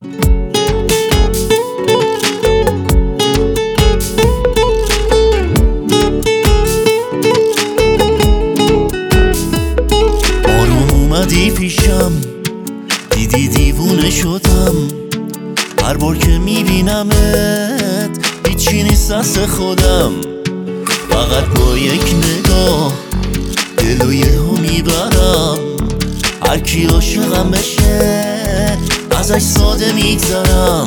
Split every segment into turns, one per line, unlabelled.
آروم اومدی پیشم، دیدی دیوونه شدم. هر بار که میبینمت هیچی نیست دست خودم. فقط با یک نگاه دلو یهو میبرم. هر کی عاشقم بشه ازش ساده میگذرم.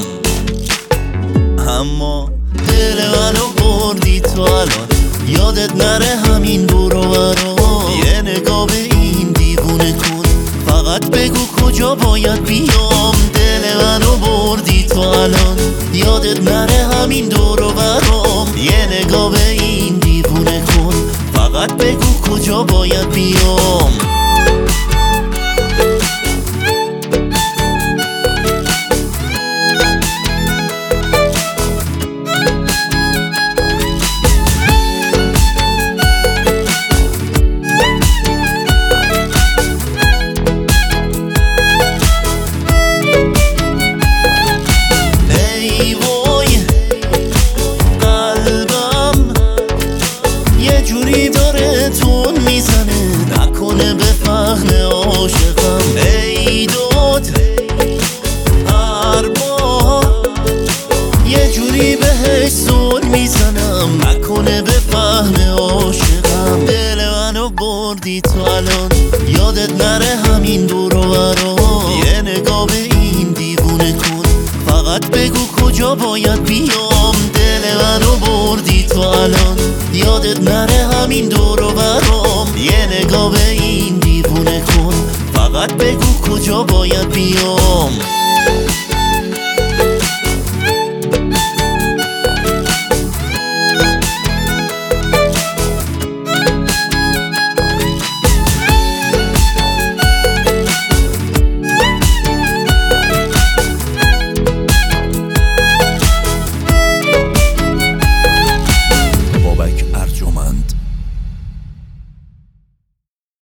اما دل منو بردی تو الان، یادت نره همین دور و برا. یه نگاه به این دیوونه کن، فقط بگو کجا باید بیام. دل منو بردی تو الان، یادت نره همین دور و برام. یه نگاه به این دیوونه کن، فقط بگو کجا باید بیام. داره تون میزنه، نکنه به فهم عاشقم. ای داد هر بار یه جوری بهش زل میزنم، نکنه به فهم عاشقم. دل منو بردی تو الان، یادت نره همین دور و برا. یه نگاه به این دیوونه کن، فقط بگو کجا باید بیام. دل منو بردی تو الان، یادت نره همین دور و برام. یه نگاه به این دیوونه کن، فقط بگو کجا باید بیام.